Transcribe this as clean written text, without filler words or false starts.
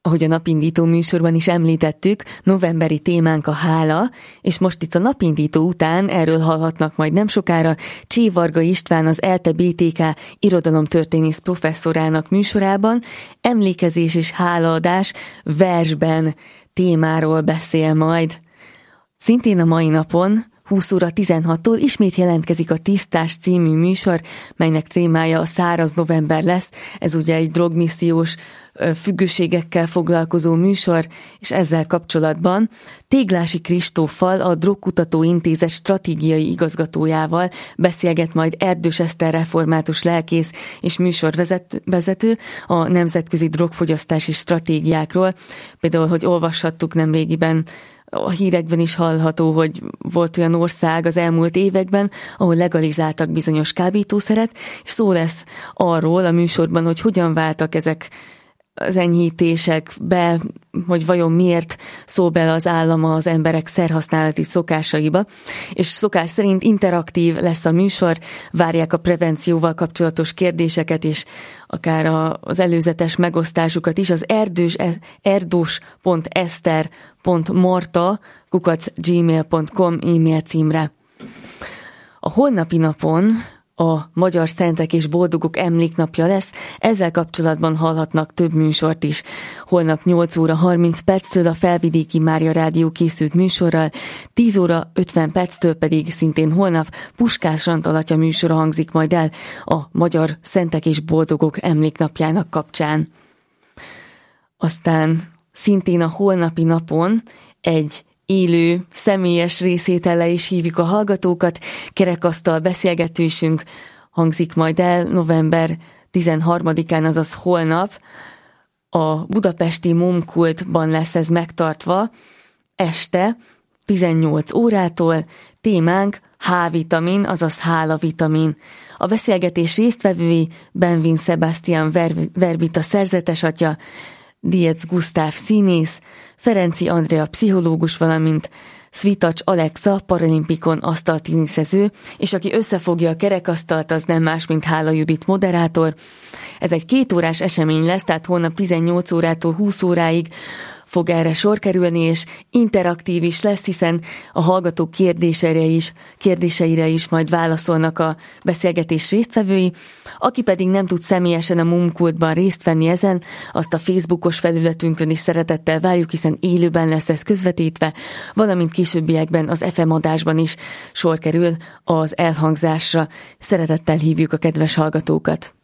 Ahogy a napindító műsorban is említettük, novemberi témánk a hála, és most itt a napindító után erről hallhatnak majd nem sokára Csévarga István, az ELTE BTK irodalomtörténész professzorának műsorában emlékezés és hálaadás versben témáról beszél majd. Szintén a mai napon 20 óra 16-tól ismét jelentkezik a Tisztás című műsor, melynek témája a száraz november lesz. Ez ugye egy drogmissziós függőségekkel foglalkozó műsor, és ezzel kapcsolatban Téglási Kristóffal, a Drogkutató Intézet stratégiai igazgatójával beszélget majd Erdős Eszter református lelkész és műsorvezető a nemzetközi drogfogyasztási stratégiákról. Például, hogy olvashattuk nemrégiben, a hírekben is hallható, hogy volt olyan ország az elmúlt években, ahol legalizáltak bizonyos kábítószeret, és szó lesz arról a műsorban, hogy hogyan váltak ezek az enyhítések be, hogy vajon miért szól bele az állam az emberek szerhasználati szokásaiba, és szokás szerint interaktív lesz a műsor, várják a prevencióval kapcsolatos kérdéseket, és akár az előzetes megosztásukat is az erdős.eszter.marta@gmail.com e-mail címre. A holnapi napon a Magyar Szentek és Boldogok Emléknapja lesz, ezzel kapcsolatban hallhatnak több műsort is. Holnap 8 óra 30 perctől a Felvidéki Mária Rádió készült műsorral, 10 óra 50 perctől pedig szintén holnap Puskás Antal atya műsora hangzik majd el a Magyar Szentek és Boldogok Emléknapjának kapcsán. Aztán szintén a holnapi napon egy élő, személyes részétellel is hívjuk a hallgatókat. Kerekasztal beszélgetésünk hangzik majd el november 13-án, azaz holnap. A budapesti Momkultban lesz ez megtartva este 18 órától. Témánk H-vitamin, azaz hálavitamin. A beszélgetés résztvevői Benvin Sebastian Verbita szerzetes atya, Dietz Gusztáv színész, Ferenci Andrea pszichológus, valamint Svitacs Alexa paralimpikon asztalteniszező, és aki összefogja a kerekasztalt, az nem más, mint Hála Judit moderátor. Ez egy 2 órás esemény lesz, tehát holnap 18 órától 20 óráig fog erre sor kerülni, és interaktív is lesz, hiszen a hallgatók kérdéseire is majd válaszolnak a beszélgetés résztvevői. Aki pedig nem tud személyesen a Momkultban részt venni ezen, azt a Facebookos felületünkön is szeretettel várjuk, hiszen élőben lesz ez közvetítve, valamint későbbiekben az FM adásban is sor kerül az elhangzásra. Szeretettel hívjuk a kedves hallgatókat.